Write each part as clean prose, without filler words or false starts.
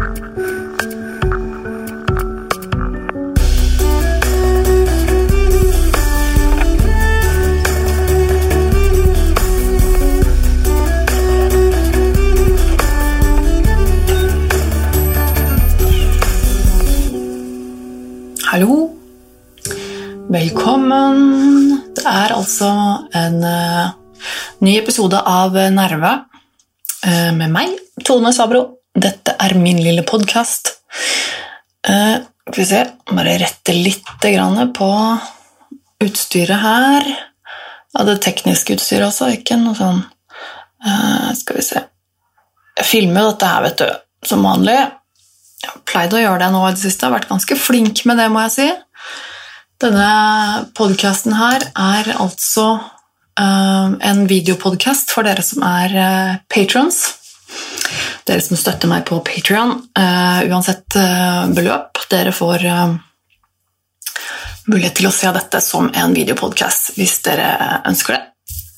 Hallo, velkommen. Det altså en ny episode av Nerve med meg, Tone Sabro. Dette min lille podcast. Skal vi se, bare rette litt grann på utstyret her. Ja, det tekniske utstyret også, ikke noe sånn. Skal vi se. Jeg filmer dette her, vet du, som vanlig. Jeg har pleid å gjøre det nå i det siste. Jeg har vært ganske flink med det, må jeg si. Denne podcasten her altså en videopodcast for dere som patrons. Dere som støtter meg på Patreon. Uansett beløp, dere får mulighet til å se dette som en videopodcast hvis dere ønsker det.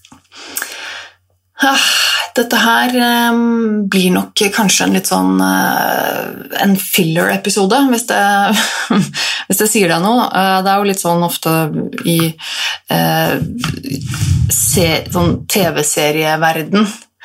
Dette her blir nok kanskje en litt sånn en filler-episode, hvis det sier deg noe. Det jo litt sånn ofte i sånn TV-serieverden.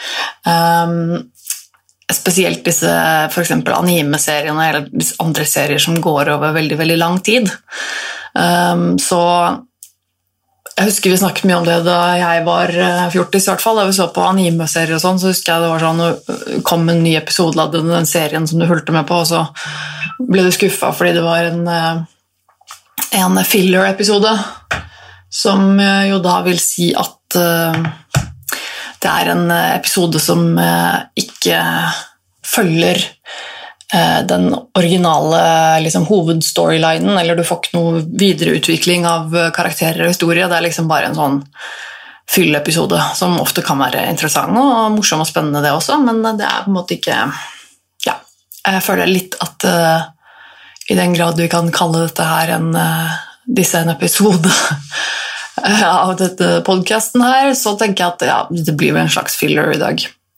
Spesielt disse for eksempel anime-seriene eller disse andre serier som går over veldig, veldig lang tid. Så jeg husker vi snakket mye om det da jeg var 14 i hvert fall, da vi så på anime-serier og sånn, så husker jeg det var sånn, det kom en ny episode av den serien som du fulgte med på, og så ble du skuffet fordi det var en filler-episode, som jo da vil si at det en episode som ikke følger den originale liksom, hovedstorylinen, eller du får ikke noe videreutvikling av karakterer og historie, det liksom bare en sånn fylleepisode som ofte kan være interessant og morsom og spennende det også, men det på en måte ikke, ja, jeg føler litt at i den grad vi kan kalle dette her en episode av dette podcasten her, så tenker jeg at ja, det blir vel en slags filler i dag.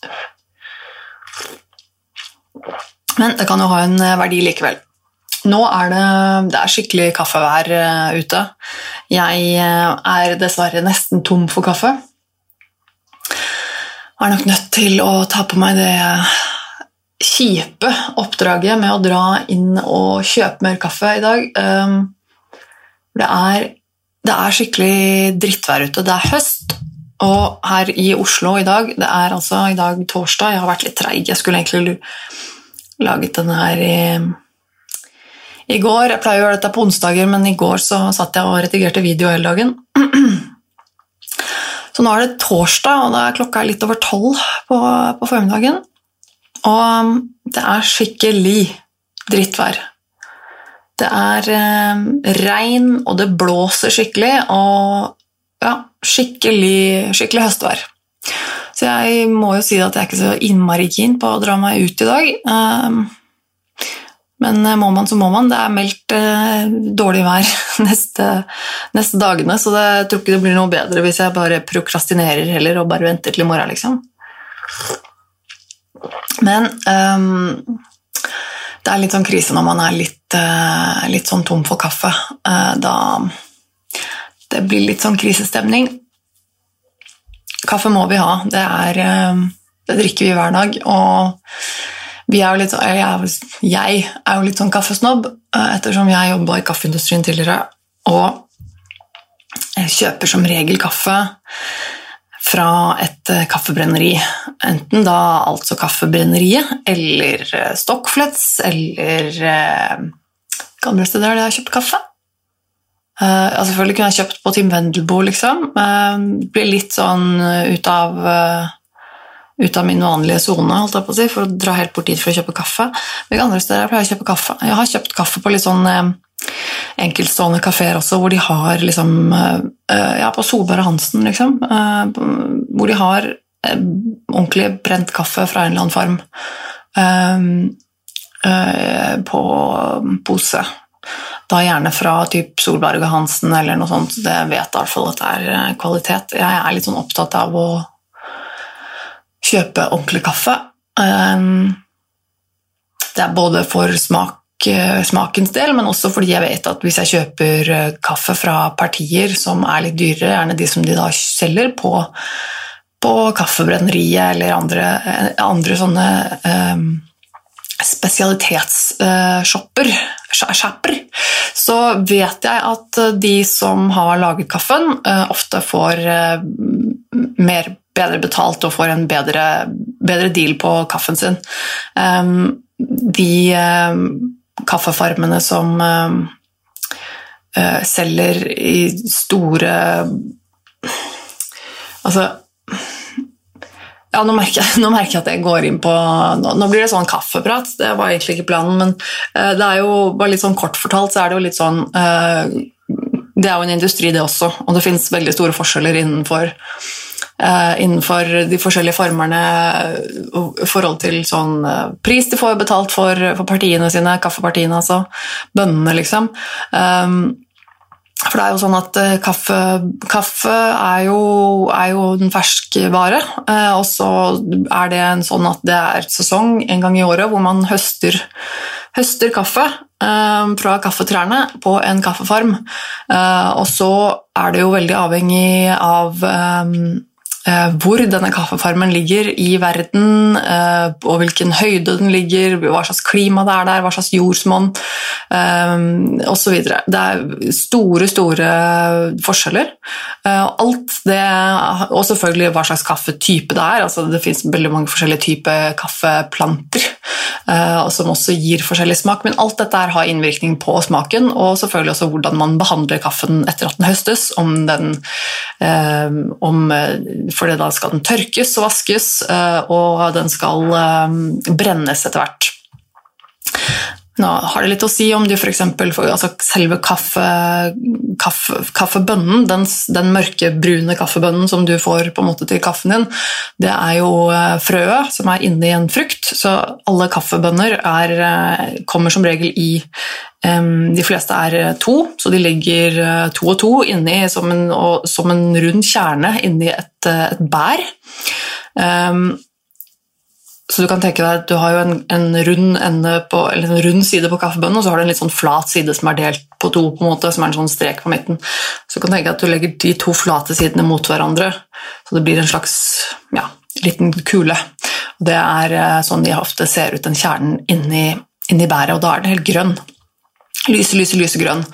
Men det kan jo ha en verdi likevel. Nå det skikkelig kaffevær ute. Jeg dessverre nesten tom for kaffe. Jeg nok nødt til å ta på meg det kjipe oppdraget med å dra inn og kjøpe mer kaffe i dag. Det skikkelig drittvær ute. Det høst, og her i Oslo i dag, det altså i dag torsdag, jeg har vært litt treig. Jeg skulle egentlig laget denne her i går. Jeg pleier å gjøre dette på onsdager, men i går så satt jeg og redigerte video hele dagen. Så nå det torsdag, og da klokka litt over 12 på formiddagen. Og det skikkelig drittvær. Det regn, og det blåser skikkelig, og ja, skikkelig høstvær. Så jeg må jo si at jeg ikke så innmari keen på å dra meg ut i dag. Men må man, så må man. Det meldt dårlig vær neste dagene, så jeg tror ikke det blir noe bedre hvis jeg bare prokrastinerer heller og bare venter til i morgen, liksom. Men det litt sånn krise når man litt sånn tom for kaffe. Da det blir litt sånn krisestemning. Kaffe må vi ha, det drikker vi hver dag, og vi jo litt, jeg jo litt sånn kaffesnobb, ettersom jeg jobbet i kaffeindustrien tidligere, og jeg kjøper som regel kaffe fra et kaffebrenneri, enten da altså kaffebrenneriet, eller Stockflets, eller hva andre steder det jeg har kjøpt kaffe. Selvfølgelig kunne jeg kjøpt på Tim Wendelbo, liksom. Blir litt sånn ut av min vanlige zone, holdt jeg på å si, for å dra helt bort dit for å kjøpe kaffe. Men andre steder pleier jeg å kjøpe kaffe. Jeg har kjøpt kaffe på litt sånn enkeltstående kaféer også, hvor de har liksom, ja, på Solberg og Hansen, liksom, hvor de har ordentlig brent kaffe fra en eller annen farm på pose. Da gjerne fra typ Solberg og Hansen eller noe sånt, det vet jeg i hvert fall at det kvalitet. Jeg litt sånn opptatt av å kjøpe ordentlig kaffe. Det både for smakens del, men også fordi jeg vet at hvis jeg kjøper kaffe fra partier som litt dyrere, gjerne de som de da selger på kaffebrenneriet eller andre sånne spesialitetsshopper, så vet jeg at de som har laget kaffen ofte får bedre betalt og får en bedre deal på kaffen sin. De kaffefarmene som selger i store nå merker jeg at jeg går inn på nå blir det sånn kaffeprat, det var egentlig ikke planen, men det jo bare litt sånn kort fortalt, så det jo litt sånn det jo en industri det også, og det finnes veldig store forskjeller innenfor de forskjellige farmerne i forhold til sånn pris de får betalt for partiene sine, kaffepartiene, altså bønnene liksom. For det jo sånn at kaffe jo en ferskvare, og så det en sånn at det sesong en gang i året hvor man høster kaffe fra kaffetrærne på en kaffefarm, og så det jo veldig avhengig av hvor denne kaffefarmen ligger i verden, og hvilken høyde den ligger, hva slags klima det der, hva slags jordsmonn, og så videre. Det store forskjeller. Alt det, og selvfølgelig hva slags kaffetype det altså det finnes veldig mange forskjellige typer kaffeplanter, som også gir forskjellig smak, men alt dette har innvirkning på smaken, og selvfølgelig også hvordan man behandler kaffen etter at den høstes, fordi da skal den tørkes og vaskes, og den skal brennes etter hvert. Nå har det litt å si om de for eksempel, selve kaffebønnen, den mørkebrune kaffebønnen som du får på en måte til kaffen din, det jo frøet som inne i en frukt, så alle kaffebønner kommer som regel i, de fleste 2, så de ligger 2 og 2 inni som en rund kjerne inni et bær. Så du kan tenke deg at du har jo en rund ende eller en rund side på kaffebønnen, og så har du en litt sånn flat side som delt på 2 på en måte, som en sånn strek på midten. Så du kan tenke deg at du legger de 2 flate sidene mot hverandre, så det blir en slags, liten kule. Og det sånn de ofte ser ut den kjernen inni bæret, og da den helt grønn. Lysegrønn.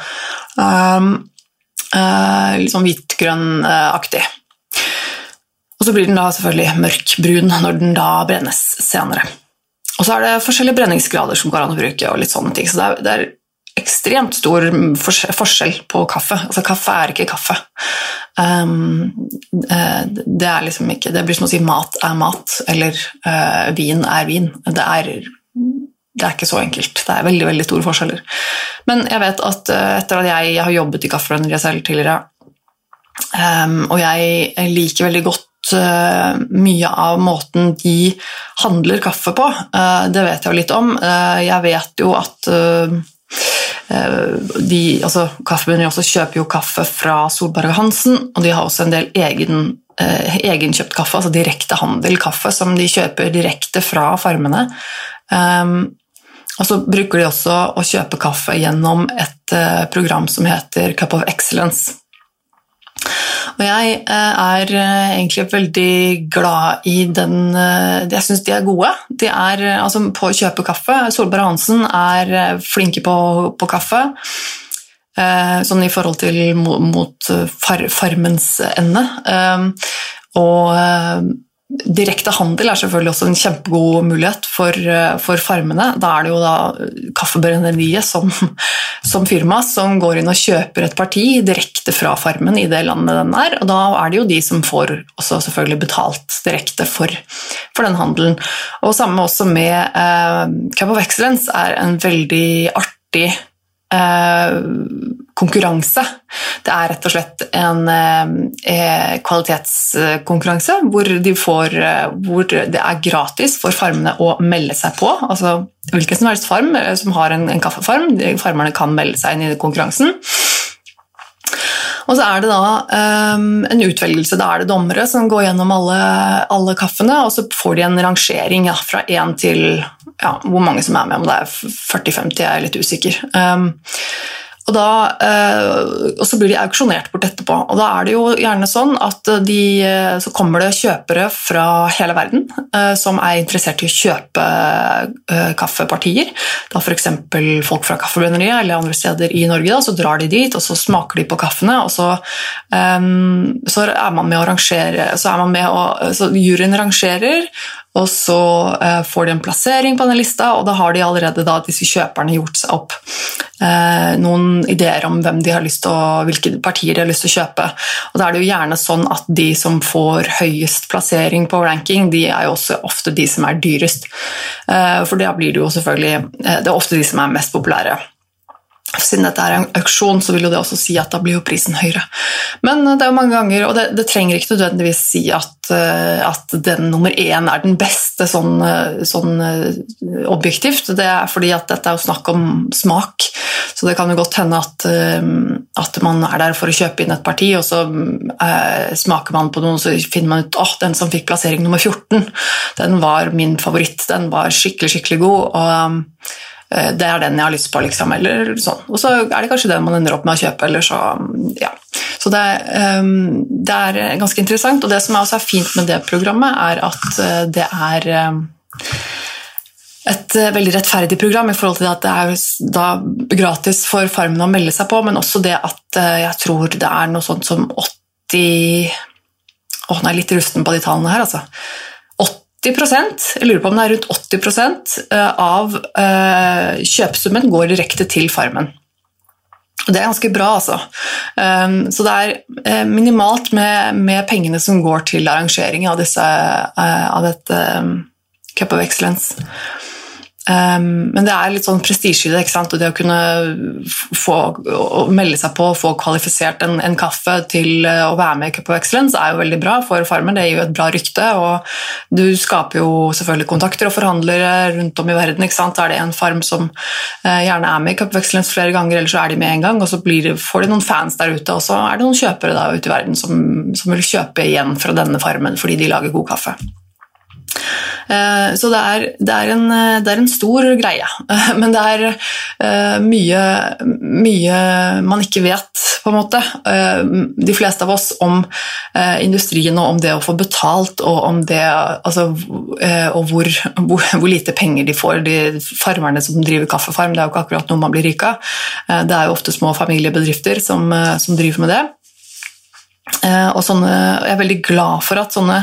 Litt sånn hvitgrønn-aktig. Og så blir den da selvfølgelig mørkbrun når den da brennes senere. Og så det forskjellige brenningsgrader som går an å bruke og litt sånne ting, så det ekstremt stor forskjell på kaffe. Altså kaffe ikke kaffe. Det liksom ikke, det blir som å si mat mat, eller vin vin. Det ikke så enkelt. Det veldig, veldig store forskjeller. Men jeg vet at etter at jeg har jobbet i kaffebrenneriet selv tidligere, og jeg liker veldig godt mye av måten de handler kaffe på. Det vet jeg jo litt om. Jeg vet jo at kaffebrenneriet også kjøper jo kaffe fra Solberg og Hansen, og de har også en del egenkjøpt kaffe, altså direkte handel kaffe, som de kjøper direkte fra farmene. Og så bruker de også å kjøpe kaffe gjennom et program som heter Cup of Excellence. Og jeg egentlig veldig glad i jeg synes de gode. De altså på å kjøpe kaffe. Solberg Hansen flinke på kaffe, sånn i forhold til mot farmens ende. Og direkte handel selvfølgelig også en kjempegod mulighet for farmene. Da det jo da kaffebrenneriet som firma som går inn og kjøper et parti direkte fra farmen i det landet den og da det jo de som får også selvfølgelig betalt direkte for den handelen. Og samme også med Cup of Excellence en veldig artig konkurranse. Det rett og slett en kvalitetskonkurranse hvor det gratis for farmene å melde seg på, altså hvilken som helst farm som har en kaffefarm, farmerne kan melde seg inn i konkurransen. Og så det da en utvelgelse, da det dommere som går gjennom alle kaffene, og så får de en rangering fra 1 til hvor mange som med, om det 40-50, jeg litt usikker. Og så blir de auksjonert bort etterpå, og da det jo gjerne sånn at så kommer det kjøpere fra hele verden som interessert i å kjøpe kaffepartier. Da for eksempel folk fra kaffebrenneriet eller andre steder i Norge, da, så drar de dit, og så smaker de på kaffene, og så man med å rangere, så juryen rangerer, og så får de en plassering på den lista, og da har de allerede disse kjøperne gjort seg opp noen ideer om hvem de har lyst til hvilke partier de har lyst til å kjøpe. Og da det jo gjerne sånn at de som får høyest plassering på ranking, de jo også ofte de som dyrest. For da blir det jo selvfølgelig, det ofte de som mest populære. Siden dette en auksjon, så vil jo det også si at da blir jo prisen høyere. Men det jo mange ganger, og det trenger ikke nødvendigvis si at den nummer 1 den beste sånn objektivt. Det fordi at dette jo snakk om smak, så det kan jo godt hende at man der for å kjøpe inn et parti, og så smaker man på noe, og så finner man ut den som fikk plassering nummer 14, den var min favoritt, den var skikkelig, skikkelig god, og det den jeg har lyst på, liksom, eller sånn. Og så det kanskje det man ender opp med å kjøpe, eller så, ja. Så det ganske interessant, og det som også fint med det programmet at det et veldig rettferdig program i forhold til at det da gratis for farmen å melde seg på, men også det at jeg tror det noe sånt som 80... nå litt rusten på de tallene her, altså. 80%, jeg lurer på om det rundt 80% av kjøpsummen går direkte til farmen. Og det ganske bra, altså. Så det minimalt med pengene som går til arrangering av dette Cup of Excellence. Men det litt sånn prestisje i det, ikke sant? Og det å kunne melde seg på og få kvalifisert en kaffe til å være med i Cup of Excellence jo veldig bra for farmen, det gir jo et bra rykte, og du skaper jo selvfølgelig kontakter og forhandlere rundt om i verden, ikke sant? Da det en farm som gjerne med i Cup of Excellence flere ganger, eller så de med en gang, og så får de noen fans der ute, og så det noen kjøpere da ute i verden som vil kjøpe igjen fra denne farmen fordi de lager god kaffe. Så det en stor greie, men det mye man ikke vet på en måte. De fleste av oss om industrien og om det å få betalt og om det, altså, og hvor lite penger de får, de farmerne som driver kaffefarm, det jo ikke akkurat noe man blir rik av. Det jo ofte små familiebedrifter som driver med det. Og jeg veldig glad for at sånne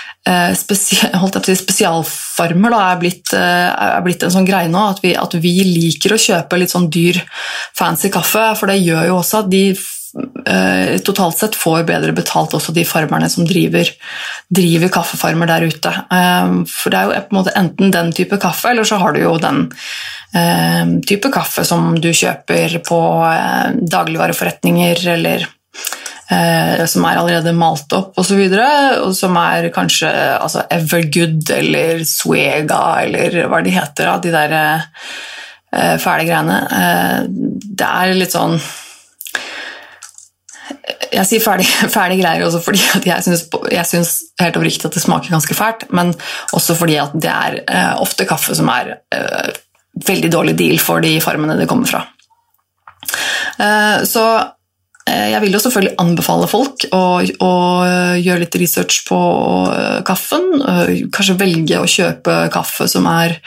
spesialfarmer da, blitt en sånn greie nå, at vi liker å kjøpe litt sånn dyr fancy kaffe, for det gjør jo også at de totalt sett får bedre betalt også de farmerne som driver kaffefarmer der ute. For det jo på en måte enten den type kaffe, eller så har du jo den type kaffe som du kjøper på dagligvareforretninger, eller som allerede malt opp og så videre, og som kanskje altså Evergood eller Swega eller hva de heter, de der fæle greiene. Det litt sånn, jeg sier fæle greier også fordi at jeg synes helt oppriktig at det smaker ganske fælt, men også fordi at det ofte kaffe som veldig dårlig deal for de farmene det kommer fra. Så jeg vil jo selvfølgelig anbefale folk å gjøre litt research på kaffen, kanskje velge å kjøpe kaffe som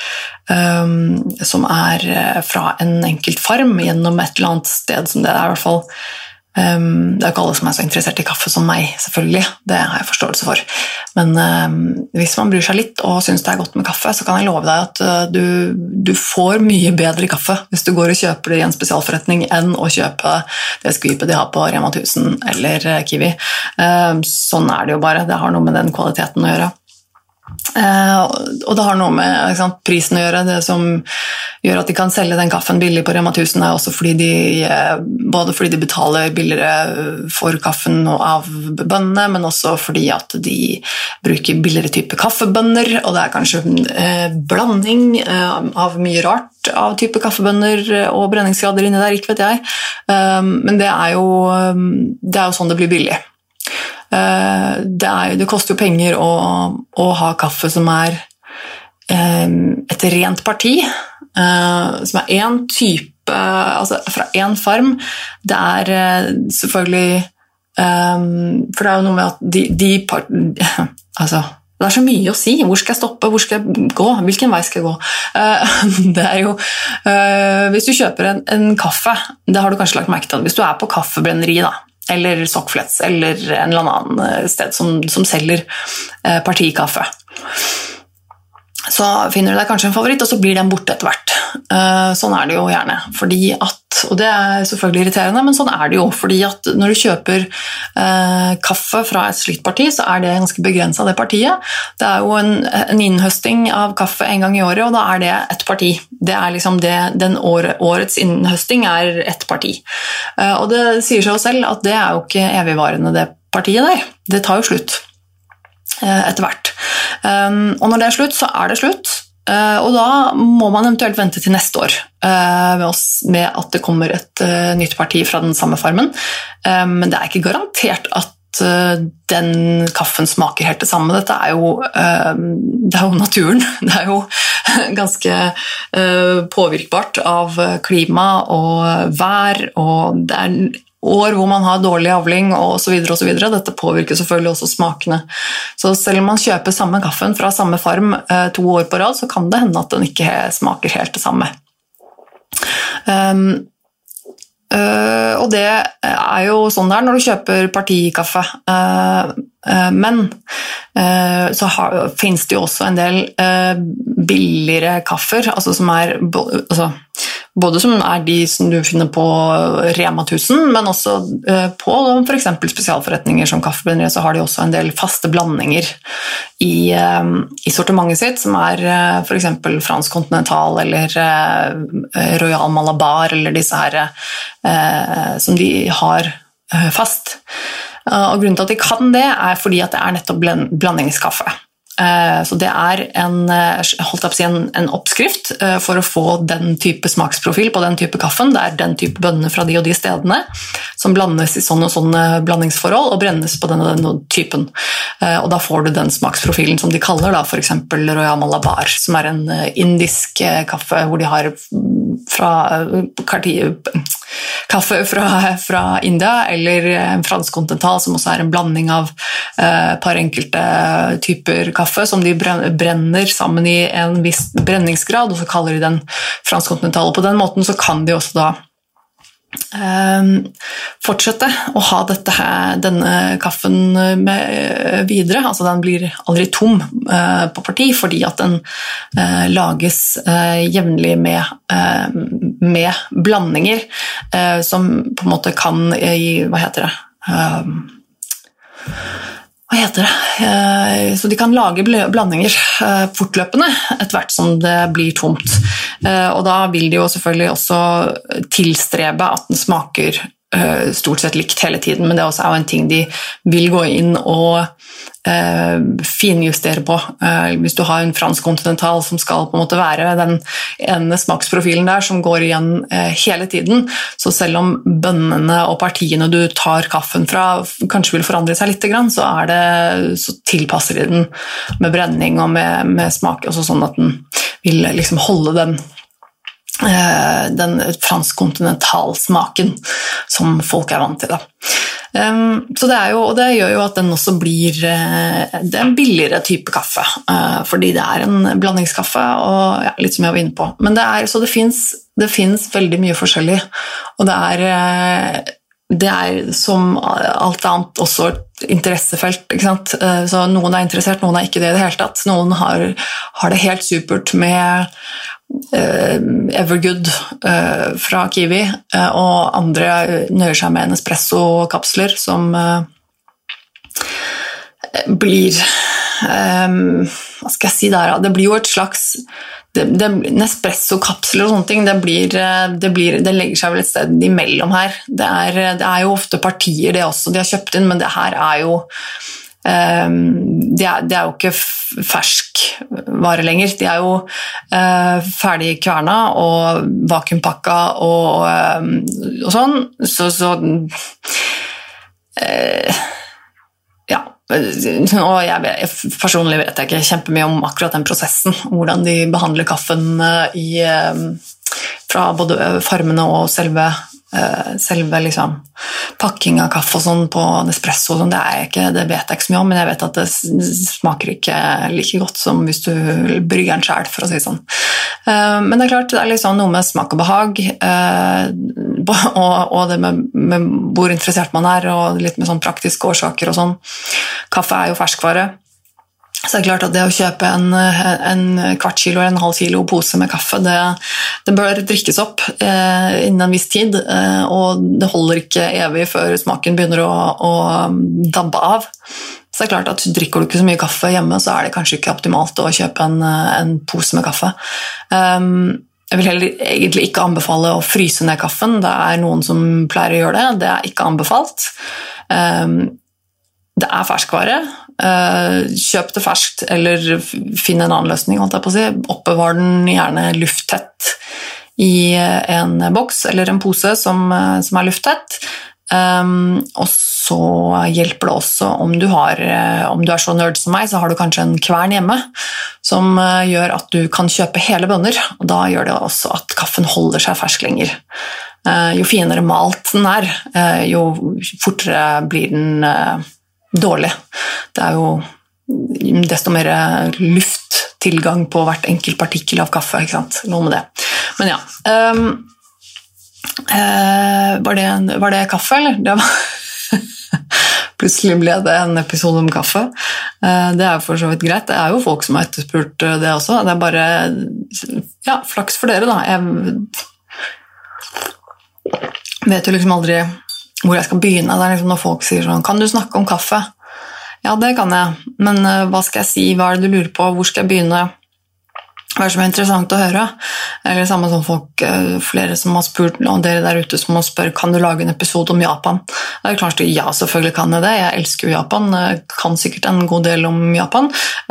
fra en enkelt farm gjennom et eller annet sted som det i hvert fall. Det jo ikke alle som så interessert i kaffe som meg, selvfølgelig, det har jeg forståelse for. Men hvis man bryr seg litt og synes det godt med kaffe, så kan jeg love deg at du får mye bedre kaffe hvis du går og kjøper det i en spesialforretning enn å kjøpe det skvipet de har på Rema 1000 eller Kiwi. Sånn det jo bare, det har noe med den kvaliteten å gjøre. Og det har noe med prisen å gjøre. Det som gjør at de kan selge den kaffen billig på Rema 1000 også både fordi de betaler billigere for kaffen av bønnene, men også fordi at de bruker billigere type kaffebønner, og det kanskje blanding av mye rart av type kaffebønner og brenningsgrader inni der, ikke vet jeg. Men det jo sånn det blir billig. Det koster jo penger å ha kaffe som et rent parti, som en type, altså fra en farm. Det selvfølgelig, for det jo noe med at altså, det så mye å si. Hvor skal jeg stoppe? Hvor skal jeg gå? Hvilken vei skal jeg gå? Det jo hvis du kjøper en kaffe, det har du kanskje lagt merke til, hvis du på kaffebrenneri da, eller Sockflets, eller en eller annen sted som selger partikaffe, så finner du deg kanskje en favoritt, og så blir den borte etter hvert. Sånn det jo gjerne, fordi at, og det selvfølgelig irriterende, men sånn det jo, fordi at når du kjøper kaffe fra et slikt parti, så det ganske begrenset det partiet. Det jo en innhøsting av kaffe en gang i året, og da det et parti. Det liksom den årets innhøsting et parti. Og det sier seg jo selv at det jo ikke evigvarende det partiet der. Det tar jo slutt etter hvert. Og når det slutt, så det slutt. Og da må man eventuelt vente til neste år med at det kommer et nytt parti fra den samme farmen. Men det ikke garantert at den kaffen smaker helt det samme. Dette jo naturen. Det jo ganske påvirkbart av klima og vær, og det år hvor man har dårlig avling og så videre og så videre. Dette påvirker selvfølgelig også smakene. Så selv om man kjøper samme kaffen fra samme farm 2 år på rad, så kan det hende at den ikke smaker helt det samme. Og det jo sånn der når du kjøper partikaffe. Men så finnes det jo også en del billigere kaffer, altså som både som de som du finner på Rema 1000, men også på for eksempel spesialforretninger som kaffebrenneri, så har de også en del faste blandinger i sortimentet sitt, som for eksempel fransk kontinental eller Royal Malabar, eller disse her som de har fast. Og grunnen til at de kan det fordi at det nettopp blandingskaffe. Så det en oppskrift for å få den type smaksprofil på den type kaffen. Det den type bønner fra de og de stedene som blandes i sånne og sånne blandingsforhold og brennes på den og den typen. Og da får du den smaksprofilen som de kaller da, for eksempel Royal Malabar, som en indisk kaffe hvor de har kaffe fra India, eller en fransk kontinental som også en blanding av et par enkelte typer kaffe som de brenner sammen i en viss brenningsgrad, og så kaller de den fransk kontinental. Og på den måten så kan de også da fortsette å ha denne kaffen med videre. Altså den blir aldri tom på parti, fordi at den lages jevnlig med blandinger som på en måte kan hva heter det? Så de kan lage blandinger fortløpende etter hvert som det blir tomt. Og da vil de jo selvfølgelig også tilstrebe at den smaker stort sett likt hele tiden, men det også jo en ting de vil gå inn og finjustere på. Hvis du har en fransk kontinental som skal på en måte være den ene smaksprofilen der som går igjen hele tiden, så selv om bønnene og partiene du tar kaffen fra kanskje vil forandre seg litt, så tilpasser de den med brenning og med smak, og sånn at den vil liksom holde den fransk kontinentalsmaken som folk vant til da. Så det og det gjør jo at den også blir det en billigere type kaffe, fordi det en blandingskaffe, og ja, litt som jeg var inne på. Men så det finnes veldig mye forskjellig, og det som alt annet også et interessefelt, ikke sant? Så noen interessert, noen ikke det i det hele tatt. Noen har det helt supert med Evergood fra Kiwi, og andre nøyer seg med en espresso-kapsler som blir hva skal jeg si der, det blir jo et slags Nespresso-kapsler og sånne ting, det legger seg vel et sted imellom her. Det jo ofte partier det også de har kjøpt inn, men det her jo det jo ikke fersk vare lenger. De jo ferdig kverna og vakuumpakka og sånn, så ja, og personlig vet jeg ikke kjempemye om akkurat den prosessen, hvordan de behandler kaffen fra både farmene og selve liksom, pakking av kaffe og sånn på Nespresso og sånn, det vet jeg ikke så mye om, men jeg vet at det smaker ikke like godt som hvis du brygger den selv, for å si sånn. Men det klart, det liksom noe med smak og behag, og det med hvor interessert man og litt med sånn praktiske årsaker og sånn. Kaffe jo ferskvare. Så det klart at det å kjøpe en kvart kilo eller en halv kilo pose med kaffe, det bør drikkes opp innen en viss tid, og det holder ikke evig før smaken begynner å dabbe av. Så det klart at drikker du ikke så mye kaffe hjemme, så det kanskje ikke optimalt å kjøpe en pose med kaffe. Jeg vil heller egentlig ikke anbefale å fryse ned kaffen. Det noen som pleier å gjøre det. Det ikke anbefalt. Det ferskvare. Kjøp det ferskt, eller finn en annen løsning, holdt jeg på å si. Oppbevar den gjerne lufttett i en boks eller en pose som lufttett. Og så hjelper det også om du så nerd som meg, så har du kanskje en kvern hjemme som gjør at du kan kjøpe hele bønner, og da gjør det også at kaffen holder seg fersk lenger. Jo finere malt den jo fortere blir den dårlig. Det jo desto mer lufttilgang på hvert enkelt partikkel av kaffe, ikke sant? Noe med det. Men ja, var det kaffe, eller? Det var plutselig ble det en episode om kaffe. Det jo for så vidt greit. Det jo folk som har etterspurt det også. Det bare, ja, flaks for dere da. Jeg vet jo liksom aldri hvor jeg skal begynne. Det liksom når folk sier sånn, kan du snakke om kaffe? Ja, det kan jeg. Men hva skal jeg si? Hva det du lurer på? Hvor skal jeg begynne? Hva som interessant å høre? Eller samme som folk, flere som har spurt, og dere der ute som har spurt, kan du lage en episode om Japan? Det klart, ja, selvfølgelig kan jeg det. Jeg elsker jo Japan, kan sikkert en god del om Japan,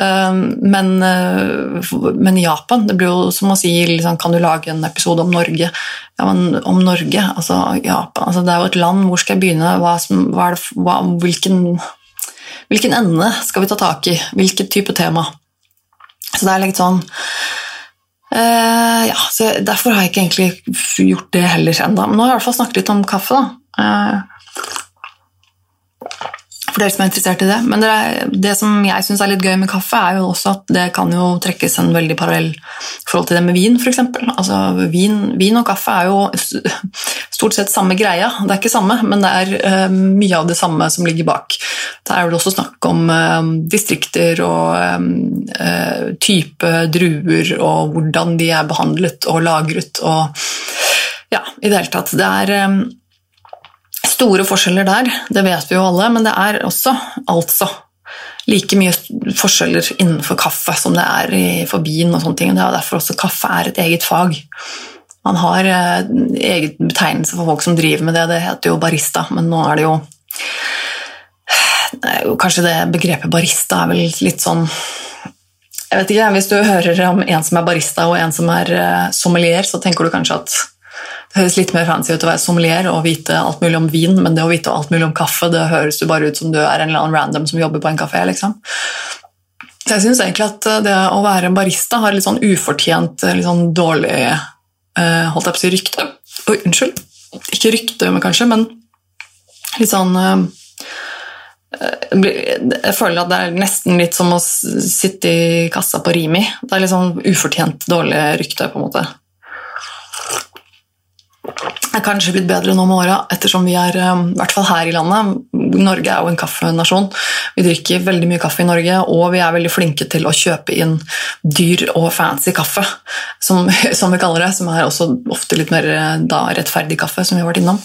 men Japan, det blir jo som å si, liksom, kan du lage en episode om Norge? Ja, men om Norge, altså Japan, altså, det jo et land, hvor skal jeg begynne? Hvilken ende skal vi ta tak i? Hvilket type tema? Så det litt sånn, ja, så derfor har jeg ikke egentlig gjort det heller enda. Men nå har jeg I hvert fall snakket litt om kaffe da. For dere som interessert I det. Men det som jeg synes litt gøy med kaffe jo også at det kan jo trekkes en veldig parallell forhold til det med vin, for eksempel. Altså, vin og kaffe jo stort sett samme greia. Det ikke samme, men det mye av det samme som ligger bak. Der det også snakk om distrikter og type druer og hvordan de behandlet og lagret. Og ja, I det hele tatt. Det store forskjeller der, det vet vi jo alle, men det også altså like mye forskjeller innenfor kaffe som det for vin og sånne ting. Det derfor også kaffe et eget fag. Man har eget betegnelse for folk som driver med det. Det heter jo barista, men nå det jo kanskje det begrepet barista vel litt sånn, jeg vet ikke, hvis du hører om en som barista og en som sommelier, så tenker du kanskje at det høres litt mer fancy ut å være sommelier og vite alt mulig om vin, men det å vite alt mulig om kaffe, det høres jo bare ut som du en eller annen random som jobber på en kafé, liksom. Så jeg synes egentlig at det å være barista har litt sånn ufortjent, litt sånn dårlig, holdt jeg på å si rykte. Oi, unnskyld. Ikke rykte, men kanskje, men litt sånn jeg føler at det nesten litt som å sitte I kassa på Rimi. Det litt sånn ufortjent dårlig rykte på en måte. Det kanskje blitt bedre nå med året, ettersom vi I hvert fall her I landet. Norge jo en kaffenasjon. Vi drikker veldig mye kaffe I Norge, og vi veldig flinke til å kjøpe inn dyr og fancy kaffe, som vi kaller det, som også ofte litt mer da, rettferdig kaffe, som vi har vært innom.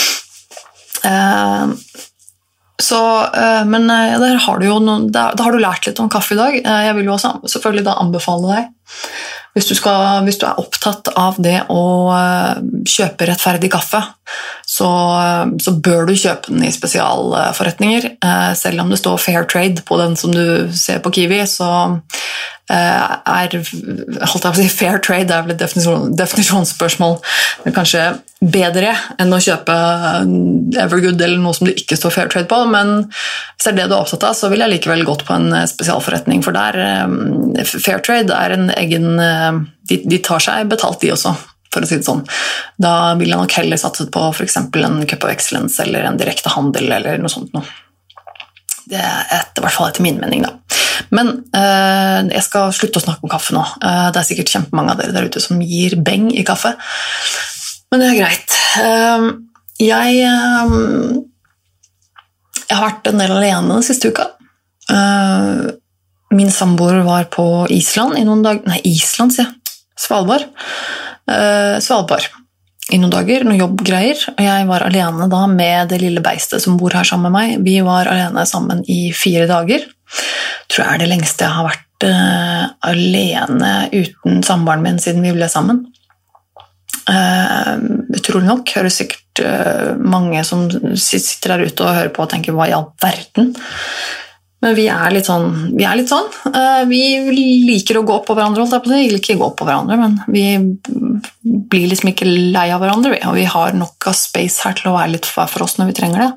Men ja, der har du jo da har du lært litt om kaffe I dag. Jeg vil jo også selvfølgelig da anbefale deg hvis du opptatt av det å kjøpe rettferdig kaffe, så bør du kjøpe den I spesialforretninger, selv om det står fair trade på den som du ser på Kiwi, så holdt jeg på å si, fair trade, det vel et definisjonsspørsmål, men kanskje bedre enn å kjøpe Evergood eller noe som det ikke står fair trade på, men hvis det det du opptatt av, så vil jeg likevel gått på en spesialforretning, for der fair trade en egen, de tar seg betalt de også, for å si det sånn. Da vil jeg nok heller satset på for eksempel en Cup of Excellence eller en direkte handel eller noe sånt noe. Det i hvert fall etter min mening da. Men jeg skal slutte å snakke om kaffe nå. Det sikkert kjempemange av dere der ute som gir beng i kaffe. Men det greit. Jeg har vært en del alene den siste uka. Min samboer var på Island i noen dager. Nei, Island, sier jeg. Svalbard i noen dager, noen jobbgreier, og jeg var alene da med det lille beistet som bor her sammen med meg. Vi var alene sammen i 4 dager. Tror jeg det lengste jeg har vært alene uten samboeren min siden vi ble sammen. Utrolig nok, hører sikkert mange som sitter der ute og hører på og tenker, hva i all verden? Men vi litt sånn. Vi liker å gå på hverandre, vi liker ikke å gå på hverandre, men vi blir liksom ikke lei av hverandre, og vi har nok av space her til å være litt for oss når vi trenger det.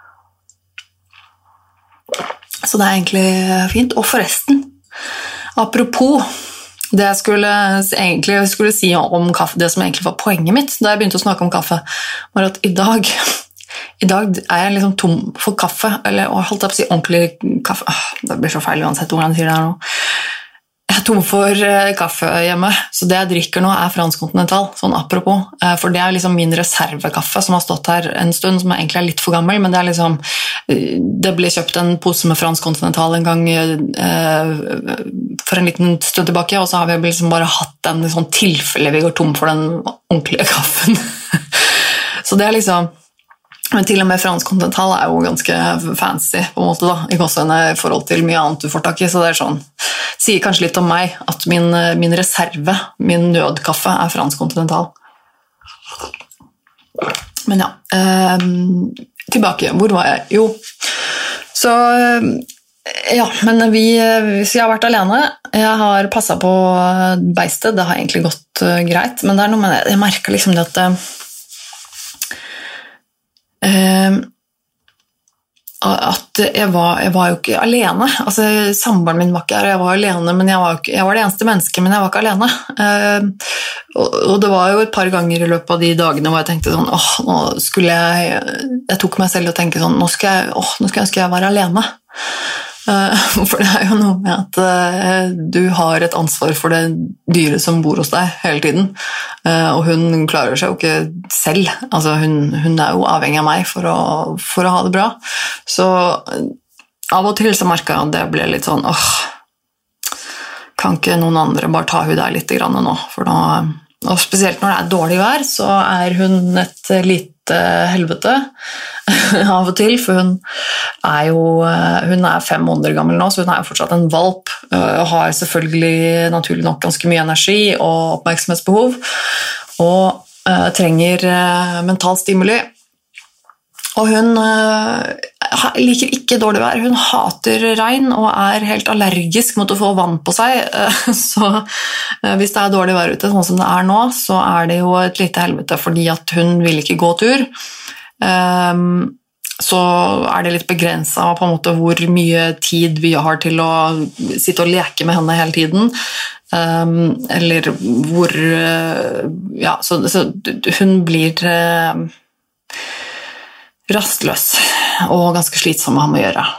Så det egentlig fint. Og forresten, apropos det jeg skulle si om kaffe, det som egentlig var poenget mitt da jeg begynte å snakke om kaffe, var at i dag jeg liksom tom for kaffe, eller holdt jeg på å si ordentlig kaffe. Det blir så feil uansett hvordan jeg sier det her nå. Jeg tom for kaffe hjemme, så det jeg drikker nå fransk kontinental, sånn apropos, for det liksom min reservekaffe som har stått her en stund, som egentlig litt for gammel, men det liksom, det ble kjøpt en pose med fransk kontinental en gang for en liten stund tilbake, og så har vi liksom bare hatt den sånn tilfelle vi går tom for den ordentlige kaffen. Så det liksom, men til og med fransk kontinental jo ganske fancy på en måte da, i forhold til mye annet du får tak i, så det sånn, sier kanskje litt om meg at min reserve, min nødkaffe fransk kontinental. Men ja, tilbake, hvor var jeg? Jo, så ja, men så jeg har vært alene, jeg har passet på beistet, det har egentlig gått greit, men det noe med det, jeg merker liksom det at jeg var jo ikke alene, altså samboeren min var ikke her, jeg var alene, men jeg var det eneste mennesket, men jeg var ikke alene, og det var jo et par ganger i løpet av de dagene hvor jeg tenkte sånn, nå skulle jeg tok meg selv og tenkte sånn, nå skal jeg ønske jeg var alene, for det jo noe med at du har et ansvar for det dyret som bor hos deg hele tiden, og hun klarer seg jo ikke selv, altså hun jo avhengig av meg for å ha det bra, så av og til så merket jeg at det ble litt sånn, kan ikke noen andre bare ta hun der litt grann nå, for nå, og spesielt når det dårlig vær, så hun et lite helvete av og til, for hun hun 5 måneder gammel nå, så hun jo fortsatt en valp, og har selvfølgelig naturlig nok ganske mye energi og oppmerksomhetsbehov, og trenger mental stimuli. Og hun liker ikke dårlig vær, hun hater regn og helt allergisk mot å få vann på seg, så hvis det dårlig vær ute, sånn som det nå, så det jo et lite helvete, fordi at hun vil ikke gå tur, så det litt begrenset på en måte hvor mye tid vi har til å sitte og leke med henne hele tiden, eller hvor, ja, så hun blir rastløs og ganske slitsom å ha med å gjøre.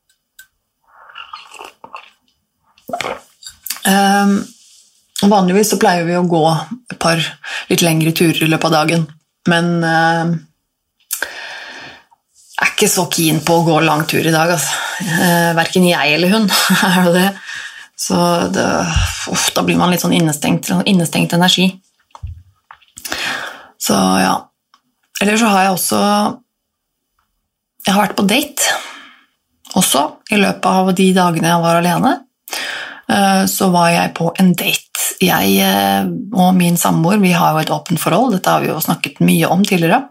Vanligvis så pleier vi å gå et par litt lengre turer i løpet av dagen, men ikke så keen på å gå lang tur i dag, altså. Hverken jeg eller hun det. Så da blir man litt sånn innestengt energi. Så ja. Eller så har jeg har vært på date også i løpet av de dagene jeg var alene. Så var jeg på en date. Jeg og min samboer, vi har jo et åpent forhold, dette har vi jo snakket mye om tidligere.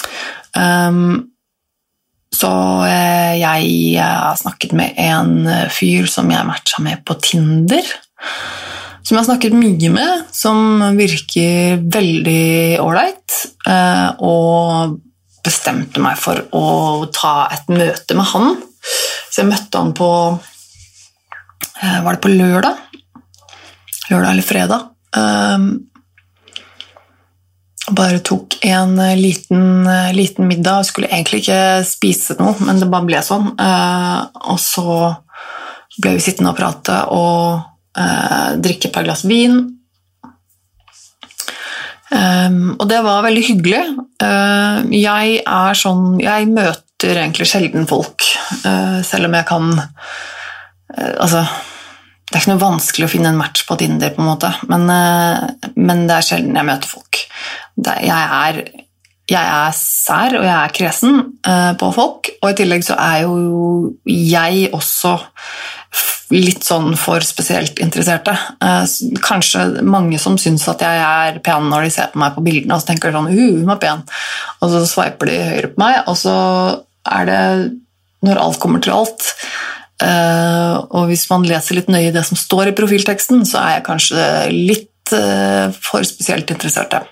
Så jeg har snakket med en fyr som jeg matchet med på Tinder, som jeg har snakket mye med, som virker veldig ålreit, og bestemte meg for å ta et møte med han. Så jeg møtte han på, var det på lørdag eller fredag, bare tok en liten middag. Jeg skulle egentlig ikke spise noe, men det bare ble sånn. Og så ble vi sittende og prate og drikke et par glass vin. Og det var veldig hyggelig. Jeg møter egentlig sjelden folk, selv om jeg kan, altså, det er ikke noe vanskelig å finne en match på Tinder på en måte, men det er sjelden jeg møter folk. Jeg er sær, og jeg er kresen på folk, og i tillegg så er jo jeg også litt sånn for spesielt interesserte. Kanskje mange som synes at jeg er pen når de ser på meg på bildene, og så tenker de sånn, hun er pen, og så sveiper de høyre på meg, og så er det, når alt kommer til alt, og hvis man leser litt nøye det som står i profilteksten, så er jeg kanskje litt for spesielt interesserte.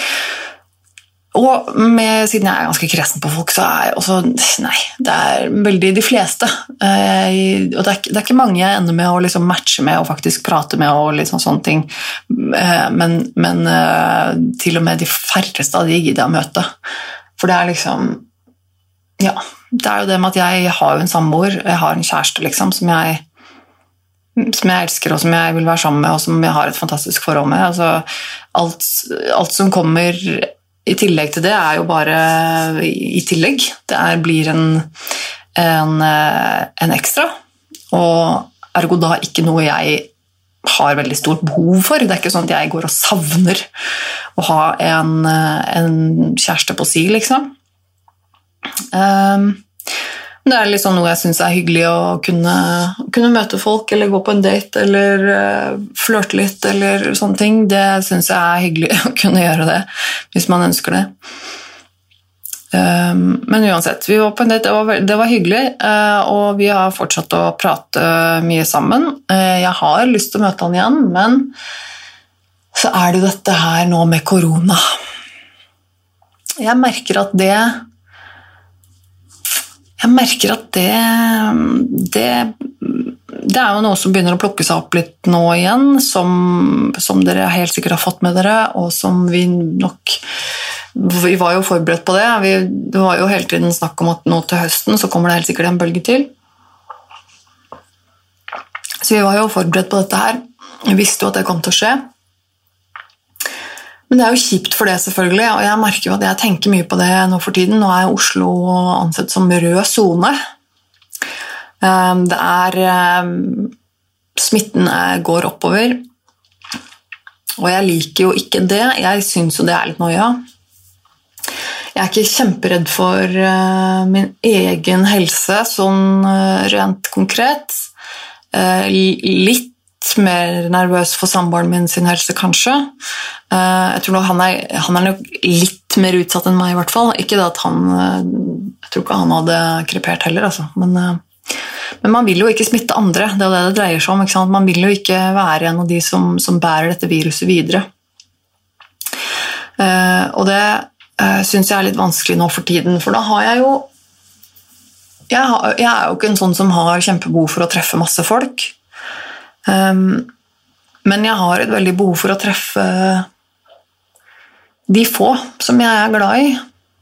Og siden jeg er ganske kresen på folk, så er jeg også, nei, det er veldig de fleste, og det er ikke mange jeg ender med å liksom matche med og faktisk prate med og liksom sånne ting, men til og med de færreste av de gidder jeg å møte, for det er liksom, ja, det er jo det med at jeg har jo en samboer, jeg har en kjæreste liksom, som jeg elsker og som jeg vil være sammen med og som jeg har et fantastisk forhold med. Altså, alt som kommer i tillegg til det er jo bare i tillegg. Det blir en ekstra, og ergo da ikke noe jeg har veldig stort behov for. Det er ikke sånn at jeg går og savner å ha en kjæreste på si, liksom. Det er litt sånn noe jeg synes er hyggelig å kunne møte folk eller gå på en date eller flørte litt eller sånne ting. Det synes jeg er hyggelig å kunne gjøre det hvis man ønsker det. Men uansett, vi var på en date, det var hyggelig, og vi har fortsatt å prate mye sammen. Jeg har lyst til å møte han igjen, men så er det jo dette her nå med korona. Jeg merker at det er jo noe som begynner å plukke seg opp litt nå igjen, som dere helt sikkert har fått med dere, og som vi var jo forberedt på det. Det var jo hele tiden snakk om at nå til høsten så kommer det helt sikkert en bølge til. Så vi var jo forberedt på dette her. Vi visste jo at det kom til å skje. Men det er jo kjipt for det selvfølgelig, og jeg merker jo at jeg tenker mye på det nå for tiden. Nå er Oslo ansett som rød zone. Smitten går oppover, og jeg liker jo ikke det. Jeg synes jo det er litt noia. Jeg er ikke kjemperedd for min egen helse, sånn rent konkret. Litt mer nervøs for samboeren min sin helse, kanskje. Jeg tror han er nok litt mer utsatt enn meg i hvert fall. Ikke det at jeg tror ikke han hadde krepert heller, altså. Men man vil jo ikke smitte andre, det er det dreier seg om, ikke sant? Man vil jo ikke være en av de som bærer dette viruset videre. Og det synes jeg er litt vanskelig nå for tiden, for da har jeg jo jeg er jo ikke en sånn som har kjempebehov for å treffe masse folk. Men jeg har et veldig behov for å treffe de få som jeg er glad i.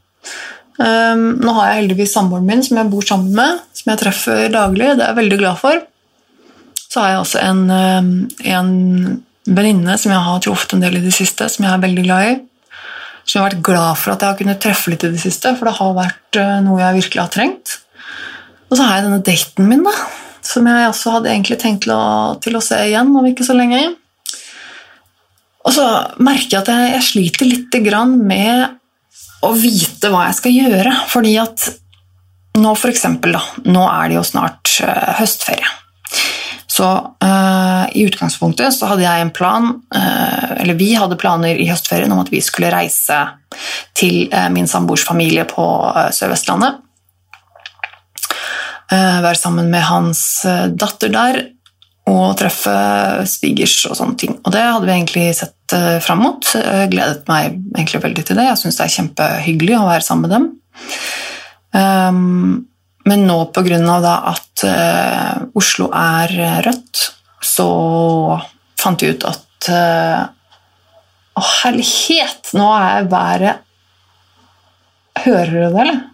Nå har jeg heldigvis samboeren min som jeg bor sammen med, som jeg treffer daglig, det er jeg veldig glad for. Så har jeg også en venninne som jeg har truffet en del i det siste, som jeg er veldig glad i. Så jeg har vært glad for at jeg har kunnet treffe litt i det siste, for det har vært noe jeg virkelig har trengt. Og så har jeg denne daten min da, som jeg også hadde egentlig tenkt til å se igjen om ikke så lenge. Og så merker jeg at jeg sliter litt grann med å vite hva jeg skal gjøre, fordi at nå for eksempel da, nå er det jo snart høstferie. Så i utgangspunktet så hadde jeg en plan, eller vi hadde planer i høstferien om at vi skulle reise til min samboers familie på Sør-Vestlandet. Være sammen med hans datter der, og treffe svigers og sånne ting. Og det hadde vi egentlig sett frem mot. Jeg gledet meg egentlig veldig til det. Jeg synes det kjempehyggelig å være sammen med dem. Men nå på grunn av da at Oslo rødt, så fant vi ut at herlighet, nå været. Hører du det, eller?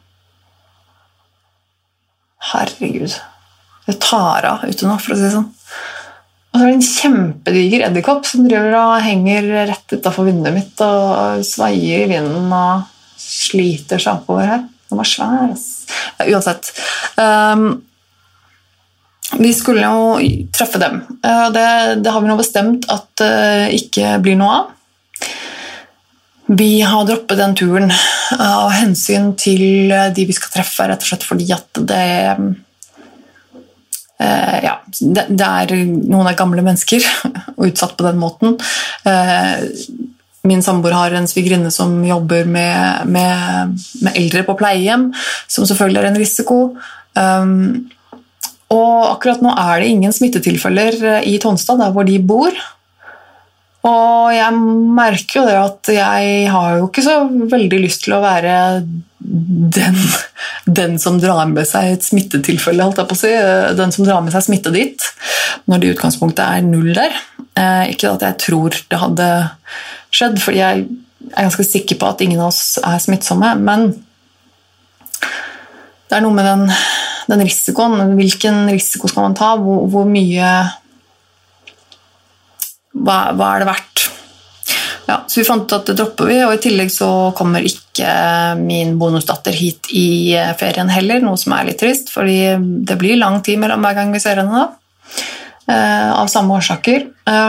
Herregud. Det tar av ute nå, for å si det sånn. Og så det en kjempediger edderkopp som driver og henger rett utenfor vinduet mitt og sveier i vinden og sliter seg oppover her. Den var svær, ass. Ja, uansett. Vi skulle jo treffe dem. Det har vi nå bestemt at det ikke blir noe av. Vi har droppet den turen av hensyn til de vi skal treffe, rett og slett fordi at det noen gamle mennesker og utsatt på den måten. Min samboer har en svigerinne som jobber med eldre på pleiehjem, som selvfølgelig en risiko. Og akkurat nå det ingen smittetilfeller i Tonstad, der hvor de bor. Og jeg merker jo det at jeg har jo ikke så veldig lyst til å være den som drar med seg et smittetilfelle, holdt jeg på å si, den som drar med seg smitte dit, når det i utgangspunktet 0 der. Ikke at jeg tror det hadde skjedd, fordi jeg ganske sikker på at ingen av oss smittsomme, men det noe med den risikoen. Hvilken risiko skal man ta? Hvor mye hva det verdt? Ja, så vi fant ut at det dropper vi, og i tillegg så kommer ikke min bonusdatter hit i ferien heller, noe som litt trist, fordi det blir lang tid mellom hver gang vi ser henne da, av samme årsaker.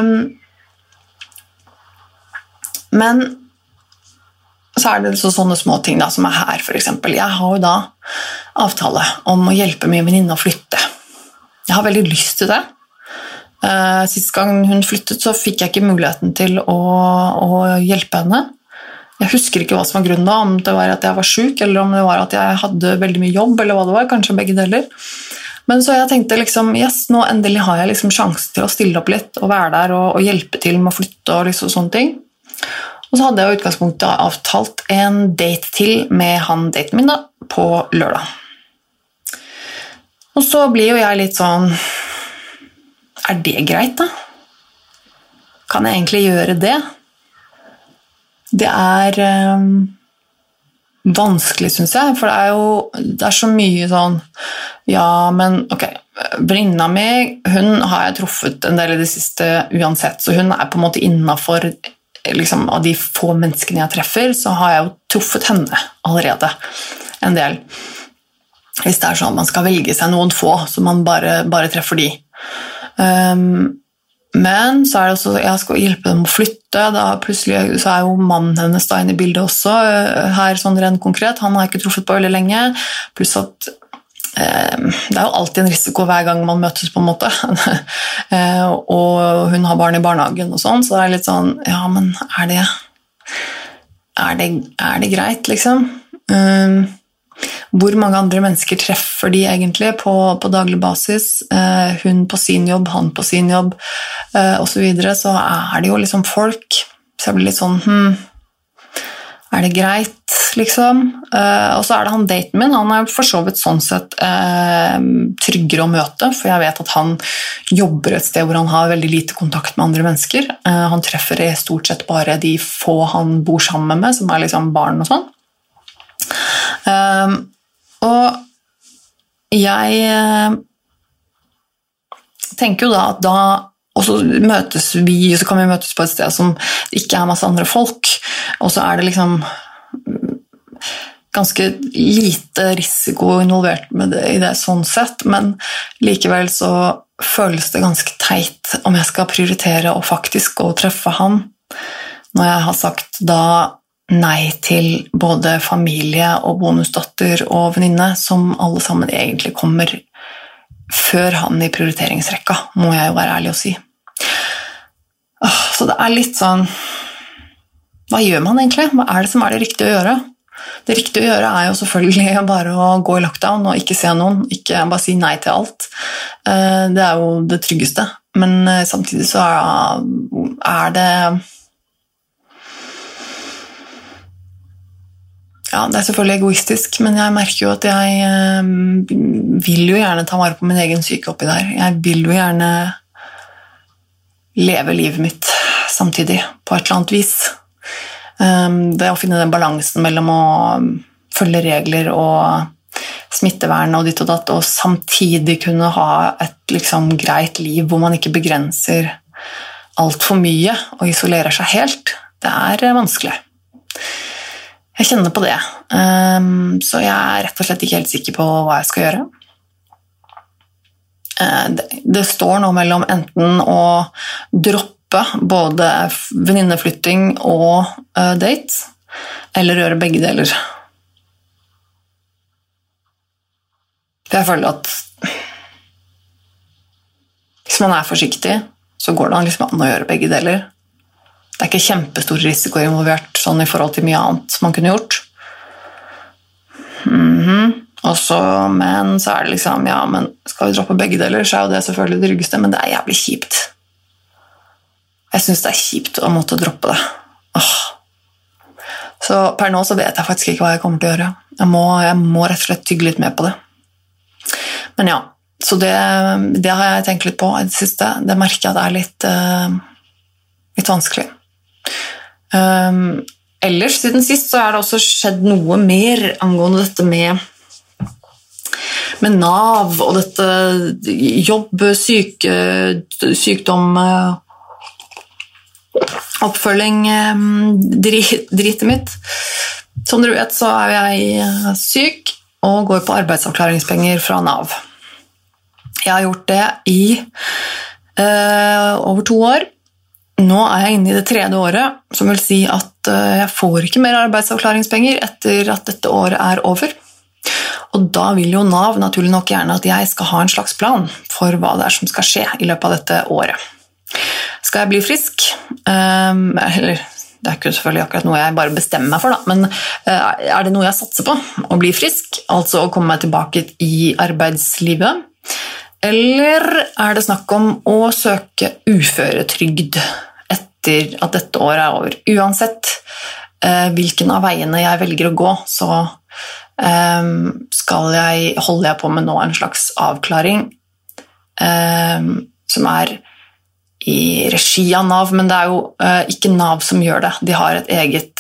Men så det sånne små ting da, som her for eksempel. Jeg har jo da avtale om å hjelpe min venninne å flytte. Jeg har veldig lyst til det. Sist gang hun flyttet så fikk jeg ikke muligheten til å hjelpe henne. Jeg husker ikke hva som var grunnen da, om det var at jeg var syk eller om det var at jeg hadde veldig mye jobb eller hva det var, kanskje begge deler. Men så jeg tenkte liksom, yes, nå endelig har jeg liksom sjansen til å stille opp litt og være der og hjelpe til med å flytte og liksom sånne ting. Og så hadde jeg i utgangspunktet avtalt en date til med han daten min da, på lørdag. Og så blir jo jeg litt sånn, det greit da? Kan jeg egentlig gjøre det? Det vanskelig, synes jeg, for det så mye sånn, ja, men ok, venninna mi, hun har jeg truffet en del i det siste uansett, så hun på en måte innenfor liksom, av de få menneskene jeg treffer, så har jeg jo truffet henne allerede en del. Hvis det sånn at man skal velge seg noen få, så man bare treffer de. Men så det også, jeg skal hjelpe dem å flytte, da plutselig så jo mannen hennes da inne i bildet også, her sånn rent konkret, han har jeg ikke truffet på veldig lenge, pluss at det jo alltid en risiko hver gang man møtes på en måte, og hun har barn i barnehagen og sånn, så det litt sånn, ja, men det greit liksom? Hvor mange andre mennesker treffer de egentlig på daglig basis, hun på sin jobb, han på sin jobb, og så videre, så det jo liksom folk, så jeg blir litt sånn, det greit, liksom? Og så det han daten min, han for så vidt sånn sett tryggere å møte, for jeg vet at han jobber et sted hvor han har veldig lite kontakt med andre mennesker, han treffer i stort sett bare de få han bor sammen med, som liksom barn og sånn. Og jeg tenker jo da at og så møtes vi, og så kan vi møtes på et sted som ikke masse andre folk, og så det liksom ganske lite risiko involvert med det, i det sånn sett, men likevel så føles det ganske teit om jeg skal prioritere å faktisk gå og treffe han, når jeg har sagt da nei til både familie og bonusdatter og venninne, som alle sammen egentlig kommer før han i prioriteringsrekka, må jeg jo være ærlig å si. Så det litt sånn, hva gjør man egentlig? Hva det som det riktige å gjøre? Det riktige å gjøre jo selvfølgelig bare å gå i lockdown og ikke se noen, ikke bare si nei til alt. Det jo det tryggeste. men samtidig så det ja, det selvfølgelig egoistisk, men jeg merker jo at jeg vil jo gjerne ta vare på min egen syke oppi der. Jeg vil jo gjerne leve livet mitt samtidig, på et eller annet vis. Det å finne den balansen mellom å følge regler og smittevern og ditt og datt, og samtidig kunne ha et liksom greit liv hvor man ikke begrenser alt for mye og isolerer seg helt, det vanskelig. Jeg kjenner på det, så jeg rett og slett ikke helt sikker på hva jeg skal gjøre. Det står nå mellom enten å droppe både venninneflytting og date, eller gjøre begge deler. For jeg føler at hvis man forsiktig, så går det liksom an å gjøre begge deler. Det ikke kjempestor risiko involvert sånn i forhold til mye annet man kunne gjort. Men så det liksom, ja, men skal vi droppe begge deler, så jo det selvfølgelig det ryggeste, men det jævlig kjipt. Jeg synes det kjipt å måtte droppe det. Så per nå så vet jeg faktisk ikke hva jeg kommer til å gjøre. Jeg må rett og slett tygge litt med på det. Men ja, så det har jeg tenkt litt på i det siste. Det merker jeg at litt vanskelig. Ellers, siden sist, så det også skjedd noe mer angående dette med NAV og dette jobb, sykdom, oppfølging, dritet mitt. Som dere vet, så jeg syk og går på arbeidsavklaringspenger fra NAV. Jeg har gjort det i over 2 år. Nå jeg inne i det 3. året, som vil si at jeg får ikke mer arbeidsavklaringspenger etter at dette året over. Og da vil jo NAV naturlig nok gjerne at jeg skal ha en slags plan for hva det som skal skje i løpet av dette året. Skal jeg bli frisk? Eller det ikke selvfølgelig akkurat noe jeg bare bestemmer meg for, da. Men det noe jeg satser på? Å bli frisk, altså å komme meg tilbake i arbeidslivet? Eller det snakk om å søke uføretrygd etter at dette året over? Uansett hvilken av veiene jeg velger å gå, så holder jeg på med nå en slags avklaring som i regi av NAV, men det jo ikke NAV som gjør det. De har et eget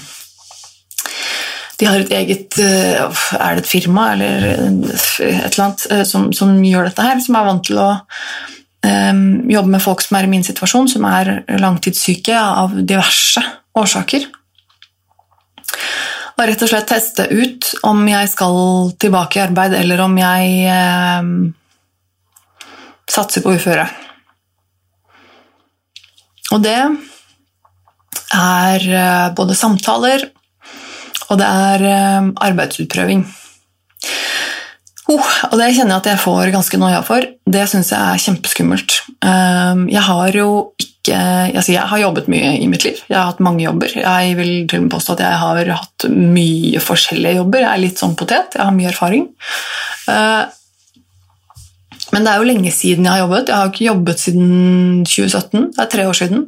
et firma eller et eller annet som gjør dette her, som vant til å jobbe med folk som i min situasjon, som langtidssyke av diverse årsaker. Og rett og slett teste ut om jeg skal tilbake i arbeid, eller om jeg satser på uføre. Og det både samtaler, og det arbeidsutprøving. Og det kjenner jeg at jeg får ganske noia for. Det synes jeg kjempeskummelt. Jeg har jo ikke... jeg har jobbet mye i mitt liv. Jeg har hatt mange jobber. Jeg vil til og med påstå at jeg har hatt mye forskjellige jobber. Jeg litt sånn potet. Jeg har mye erfaring. Men det jo lenge siden jeg har jobbet. Jeg har ikke jobbet siden 2017. Det 3 år siden.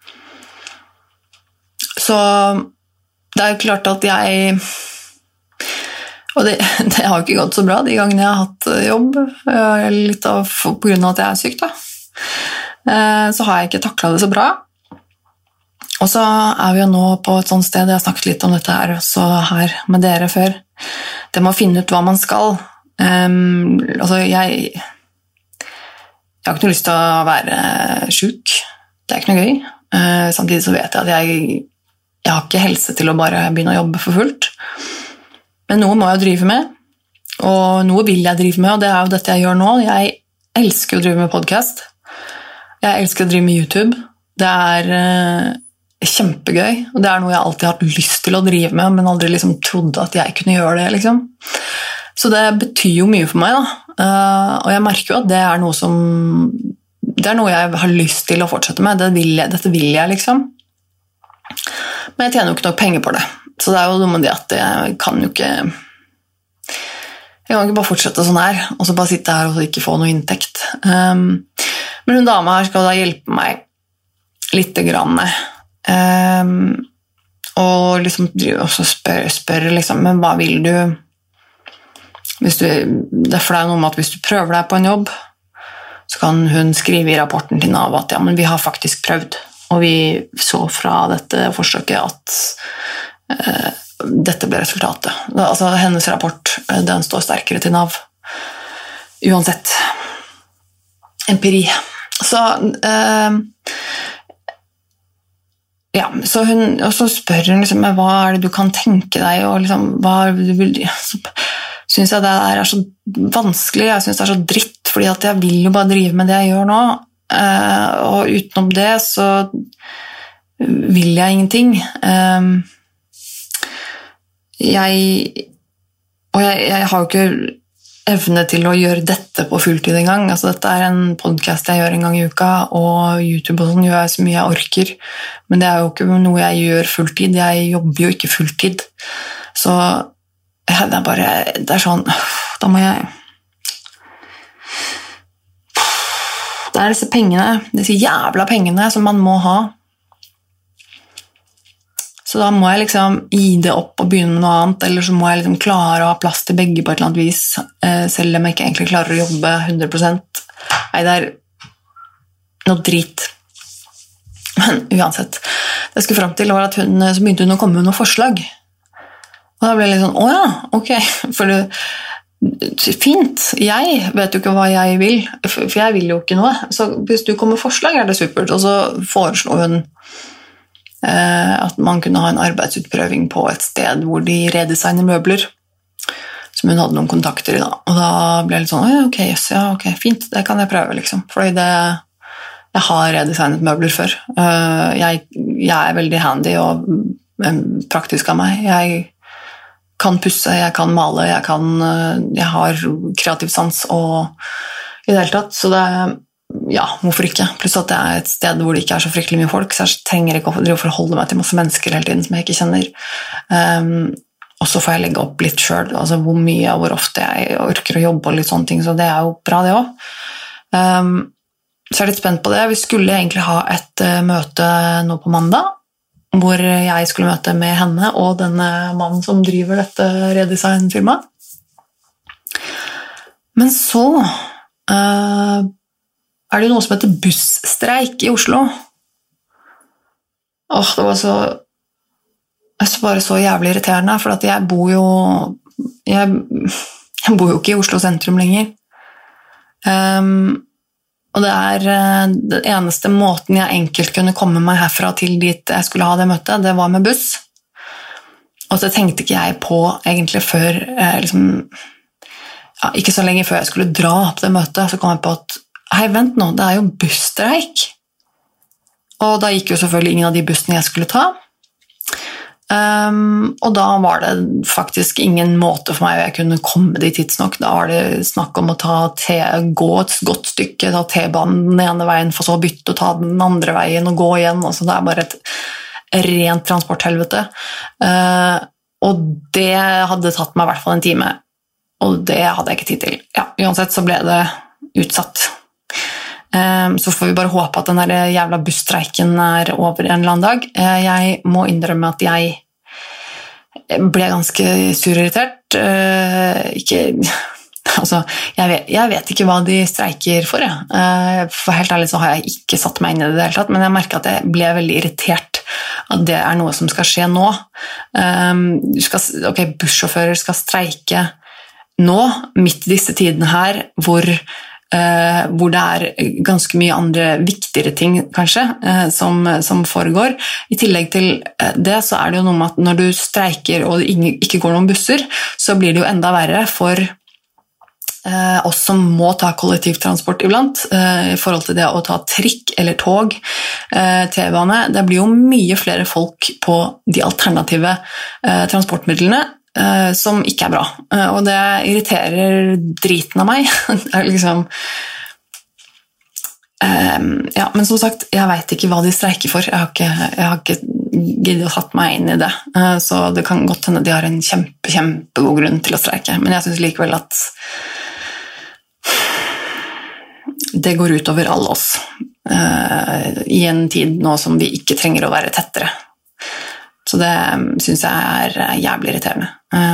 Så det klart at jeg... Og det har jo ikke gått så bra de gangene jeg har hatt jobb, litt på grunn av at jeg syk da. Så har jeg ikke taklet det så bra. Og så vi jo nå på et sånt sted, jeg har snakket litt om dette her, også her med dere før. Det må finne ut hva man skal. Altså jeg har ikke noe lyst til å være syk. Det ikke noe gøy. Samtidig så vet jeg at jeg har ikke helse til å bare begynne å jobbe for fullt. Men noe må jeg drive med, og noe vil jeg drive med, og det jo dette jeg gjør nå. Jeg elsker å drive med podcast. Jeg elsker å drive med YouTube. Det kjempegøy, og det noe jeg alltid har hatt lyst til å drive med, men aldri liksom trodde at jeg kunne gjøre det, liksom. Så det betyr jo mye for meg, da. Og jeg merker jo at det noe som... Det noe jeg har lyst til å fortsette med. Dette vil jeg, liksom. Men jeg tjener jo ikke nok penger på det. Så det jo noe med det at jeg kan ikke bare fortsette sånn her, og så bare sitte her og ikke få noe inntekt. Men hun dama her skal da hjelpe meg litt grann, og liksom også spør liksom, men hva vil du? Det er noe med at hvis du prøver deg på en jobb, så kan hun skrive i rapporten til Nav at ja, men vi har faktisk prøvd, og vi så fra dette forsøket at dette ble resultatet. Altså hennes rapport, den står sterkere til Nav. Uansett. Empiri. Så ja, og så spør hun liksom, hva er det du kan tenke deg, og liksom, hva du vil, så synes jeg det er så vanskelig, jeg synes det er så dritt, fordi at jeg vil jo bare drive med det jeg gjør nå, og utenom det så vil jeg ingenting. Jeg har jo ikke evne til å gjøre dette på fulltid en gang. Altså, dette er en podcast jeg gjør en gang i uka, og YouTube og sånn gjør jeg så mye jeg orker, men det er jo ikke noe jeg gjør fulltid, jeg jobber jo ikke fulltid. Så det er sånn, da må jeg det er disse pengene, disse jævla pengene som man må ha. Så da må jeg liksom gi det opp og begynne med noe annet, eller så må jeg liksom klare å ha plass til begge på et eller annet vis, selv om jeg ikke egentlig klarer å jobbe 100%. Nei, det er noe drit. Men uansett, det jeg skulle frem til var at så begynte hun å komme med noen forslag. Og da ble jeg litt sånn, åja, ok, for fint, jeg vet jo ikke hva jeg vil, for jeg vil jo ikke noe. Så hvis du kommer med forslag, er det supert. Og så foreslo hun at man kunne ha en arbeidsutprøving på et sted hvor de redesigner møbler, som hun hadde noen kontakter i da. Og da ble jeg litt sånn, ok, fint, det kan jeg prøve liksom. Fordi jeg har redesignet møbler før. Jeg er veldig handy og praktisk av meg. Jeg kan pusse, jeg kan male, jeg har kreativ sans og i det hele tatt, så det ja, hvorfor ikke? Pluss at det er et sted hvor det ikke er så fryktelig mye folk, så jeg trenger ikke å forholde meg til masse mennesker hele tiden som jeg ikke kjenner. Og så får jeg legge opp litt selv, altså hvor mye og hvor ofte jeg orker å jobbe og litt sånne ting, så det er jo bra det også. Så jeg er litt spent på det. Vi skulle egentlig ha et møte nå på mandag, hvor jeg skulle møte med henne og denne mannen som driver dette redesign-firmaet. Men så er det jo noe som heter bussstreik i Oslo. Det var bare så jævlig irriterende, for at jeg bor jo ikke i Oslo sentrum lenger. Og det er den eneste måten jeg enkelt kunne komme meg herfra til dit jeg skulle ha det møtet, det var med buss. Og så tenkte ikke jeg på egentlig før, ikke så lenge før jeg skulle dra på det møtet, så kom jeg på at hei, vent nå, det er jo busstreik. Og da gikk jo selvfølgelig ingen av de bussene jeg skulle ta. Og da var det faktisk ingen måte for meg å jeg kunne komme dit tidsnok. Da var det snakk om å gå et godt stykke, ta T-banen den ene veien, for så å bytte og ta den andre veien og gå igjen. Altså, det er bare et rent transporthelvete. Og det hadde tatt meg i hvert fall en time. Og det hadde jeg ikke tid til. Ja, uansett så ble det utsatt. Så får vi bare håpe at den der jævla busstreiken er over en eller annen dag. Jeg må innrømme at jeg ble ganske surirritert. Jeg vet ikke hva de streiker for. For helt ærlig så har jeg ikke satt meg inn i det hele tatt, men jeg merker at jeg ble veldig irritert at det er noe som skal skje nå. Bussjåfører skal streike nå, midt i disse tidene her, hvor det er ganske mye andre viktigere ting kanskje som foregår. I tillegg til det så er det jo noe med at når du streiker og det ikke går noen busser, så blir det jo enda verre for oss som må ta kollektivtransport iblant, i forhold til det å ta trikk eller tog, T-bane. Det blir jo mye flere folk på de alternative transportmidlene som ikke er bra, og det irriterer driten av meg. Det er liksom men som sagt, jeg vet ikke hva de streiker for. Jeg har ikke giddet å satt meg inn i det, så det kan godt hende de har en kjempegod grunn til å streike, men jeg synes likevel at det går ut over alle oss i en tid nå som vi ikke trenger å være tettere. Så det synes jeg jævlig irriterende.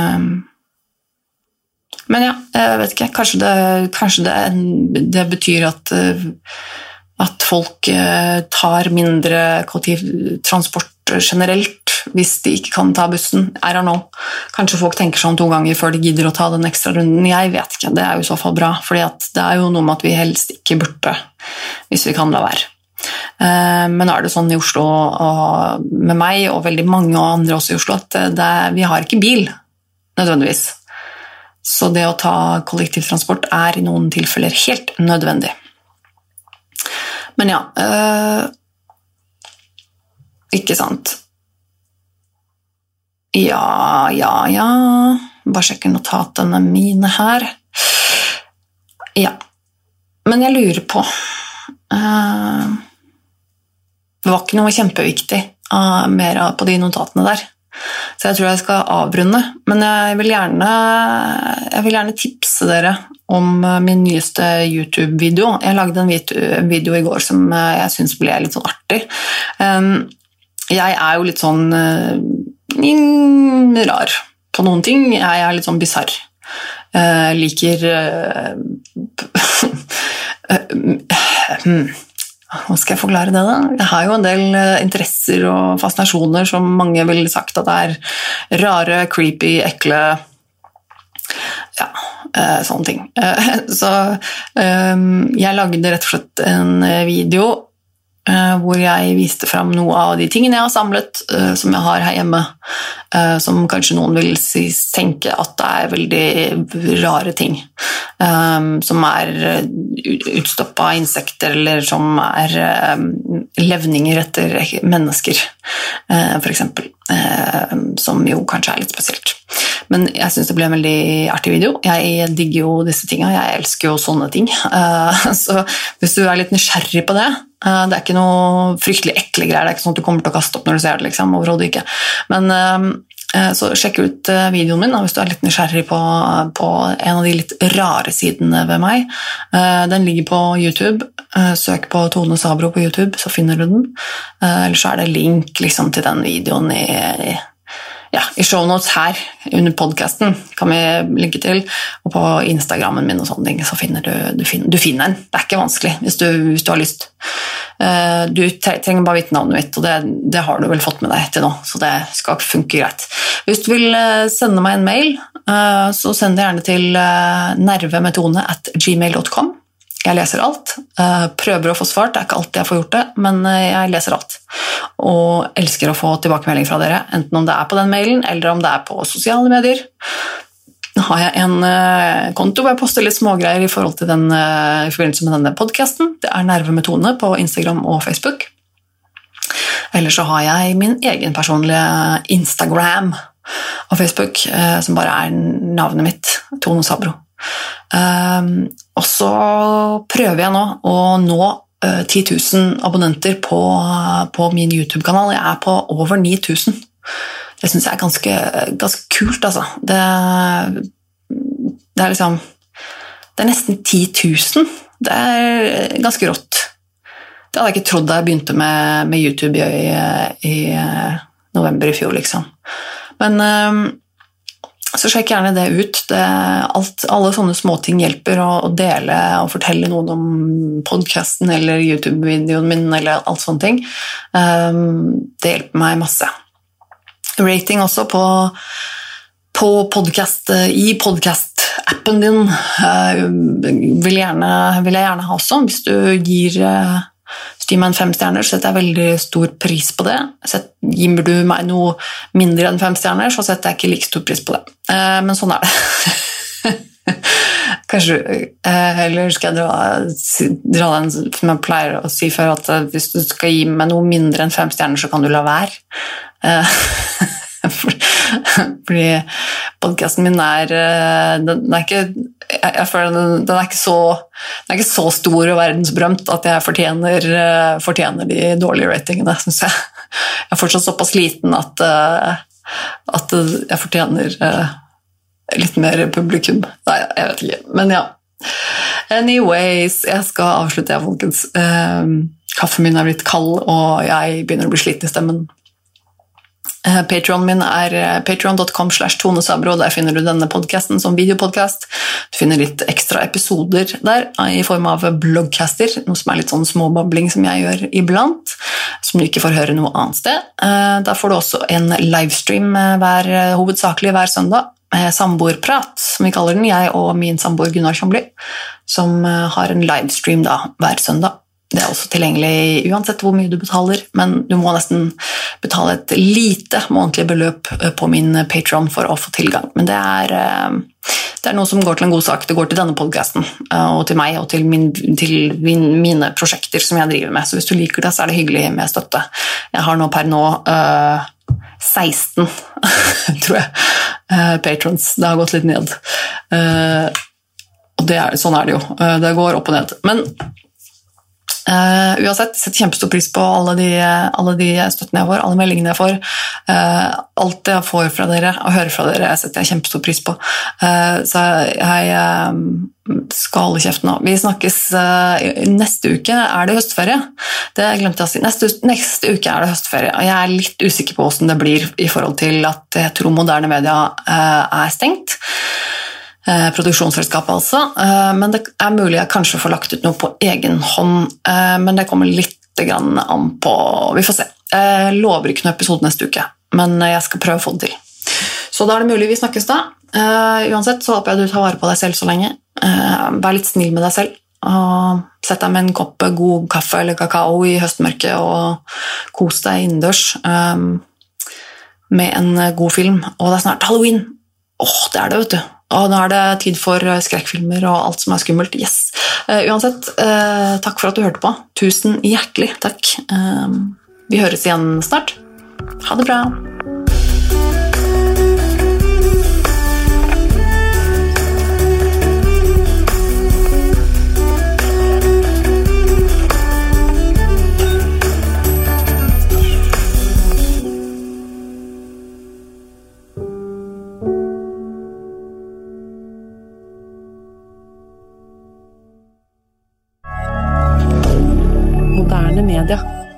Men ja, jeg vet ikke, kanskje det betyr at folk tar mindre kollektivtransport generelt hvis de ikke kan ta bussen. I don't know. Kanskje folk tenker sånn 2 ganger før de gidder å ta den ekstra runden. Jeg vet ikke, det jo I så fall bra, fordi at det jo noe med at vi helst ikke burde hvis vi kan la være. Men nå det sånn I Oslo og med meg og veldig mange andre også I Oslo at vi har ikke bil nødvendigvis. Så det å ta kollektivtransport I noen tilfeller helt nødvendig. Men ja, ikke sant? Ja. Bare sjekke notatene mine her. Ja. Men jeg lurer på det var ikke noe kjempeviktig mer på de notatene der. Så jeg tror jeg skal avrunde, men jeg vil gjerne tipse dere om min nyeste YouTube-video. Jeg lagde en video I går som jeg synes ble litt sånn artig. Jeg jo litt sånn rar på noen ting. Jeg litt sånn bizarr. Liker Hva skal jeg forklare det da? Jeg har jo en del interesser og fascinasjoner som mange vil sagt at det rare, creepy, ekle, ja, sånne ting. Så jeg lagde rett og slett en video hvor jeg viste frem noe av de tingene jeg har samlet, som jeg har her hjemme, som kanskje noen vil tenke at det veldig rare ting, som utstoppet insekter, eller som levninger etter mennesker, for eksempel, som jo kanskje litt spesielt. Men jeg synes det ble en veldig artig video. Jeg digger jo disse tingene, jeg elsker jo sånne ting. Så hvis du litt nysgjerrig på det, det ikke noe fryktelig ekle greier, det ikke sånn at du kommer til å kaste opp når du ser det, liksom, overhodet ikke. Men så sjekk ut videoen min, hvis du litt nysgjerrig på en av de litt rare sidene ved meg. Den ligger på YouTube. Søk på Tone Sabro på YouTube, så finner du den. Ellers så det link liksom, til den videoen I shownotes her under podcasten kan vi linke til, og på Instagrammen min og sånne ting, så finner du finner den. Det ikke vanskelig hvis du har lyst. Du trenger bare vite navnet mitt, og det har du vel fått med deg til nå, så det skal funke greit. Hvis du vil sende meg en mail, så send det gjerne til nervemetone@gmail.com. Jeg leser alt, prøver å få svart, det ikke alltid jeg får gjort det, men jeg leser alt. Og elsker å få tilbakemelding fra dere, enten om det på den mailen, eller om det på sosiale medier. Nå har jeg en konto hvor jeg poster litt smågreier I forbindelse med denne podcasten. Det Nerve med Tone på Instagram og Facebook. Eller så har jeg min egen personlige Instagram og Facebook, som bare navnet mitt, Tone Sabro. Og så prøver jeg nå å nå 10 000 abonnenter på min YouTube-kanal. Jeg på over 9000. Det synes jeg ganske kult, altså. Det liksom det nesten 10 000. Det ganske rått. Det hadde jeg ikke trodd da jeg begynte med YouTube I november I fjor, liksom. Men så sjekk gjerne det ut. Alle sånne småting hjelper å dele og fortelle noen om podcasten eller YouTube-videoen min eller alt sånne ting. Det hjelper meg masse. Rating også på podcast, I podcast-appen din vil jeg gjerne ha også. Hvis du gir meg en 5 stjerner, så setter jeg veldig stor pris på det. Gir du meg noe mindre enn 5 stjerner, så setter jeg ikke like stor pris på det. Men sånn det. Kanskje, eller skal jeg dra den som jeg pleier å si før, at hvis du skal gi meg noe mindre enn 5 stjerner, så kan du la være. Fordi podcasten min den ikke jeg føler den ikke så stor og verdensberømt at jeg fortjener de dårlige ratingene, synes jeg. Jeg fortsatt såpass liten at jeg fortjener litt mer publikum. Nei, jeg vet ikke, men ja. Anyways, jeg skal avslutte, folkens. Kaffen min blitt kald, og jeg begynner å bli sliten I stemmen. Patreon min patreon.com/tonesabro. Der finner du denne podcasten som videopodcast. Du finner litt ekstra episoder der I form av bloggcaster, noe som litt sånn småbabling som jeg gjør iblant, som du ikke får høre noe annet sted. Der får du også en livestream hovedsakelig hver søndag, samboerprat, som vi kaller den, jeg og min samboer Gunnar Kjomli, som har en livestream da, hver søndag. Det også tilgjengelig uansett hvor mye du betaler, men du må nesten betale et lite månedlig beløp på min Patreon for å få tilgang. Men det noe som går til en god sak. Det går til denne podcasten, og til meg, og til mine prosjekter som jeg driver med. Så hvis du liker det, så det hyggelig med støtte. Jeg har nå per nå 16, tror jeg, patrons. Det har gått litt ned. Og sånn det jo. Det går opp og ned. Men uansett, jeg setter kjempestor pris på alle de støttene jeg får, alle meldingene jeg får, alt jeg får fra dere og hører fra dere, setter jeg kjempestor pris på. Så jeg skal holde kjeft nå. Vi snakkes neste uke, det høstferie. Det glemte jeg å si. Neste uke det høstferie, og jeg litt usikker på hvordan det blir I forhold til at jeg tror moderne media stengt. Produksjonsselskapet altså, men det mulig jeg kanskje får lagt ut noe på egen hånd, men det kommer litt grann an på, vi får se. Jeg lover ikke noen episode neste uke, men jeg skal prøve å få det til. Så da det mulig vi snakkes da. Uansett så håper jeg du tar vare på deg selv så lenge. Vær litt snill med deg selv, og sett deg med en kopp god kaffe eller kakao I høstmørket, og kos deg innendørs med en god film. Og det snart Halloween. Det det, vet du. Og nå det tid for skrekkfilmer og alt som skummelt. Yes. Uansett, takk for at du hørte på. Tusen hjertelig takk. Vi høres igjen snart. Ha det bra. Moderne media.